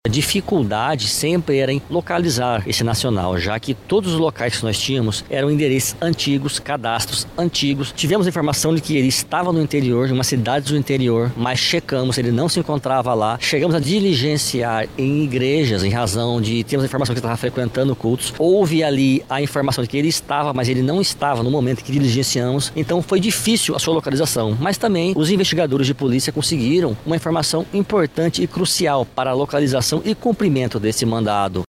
A dificuldade sempre era em localizar esse nacional, já que todos os locais que nós tínhamos eram endereços antigos, cadastros antigos. Tivemos a informação de que ele estava no interior, em uma cidade do interior, mas checamos, ele não se encontrava lá. Chegamos a diligenciar em igrejas, em razão de termos a informação que ele estava frequentando cultos. Houve ali a informação de que ele estava, mas ele não estava no momento que diligenciamos. Então foi difícil a sua localização, mas também os investigadores de polícia conseguiram uma informação importante e crucial para a localização e cumprimento desse mandado.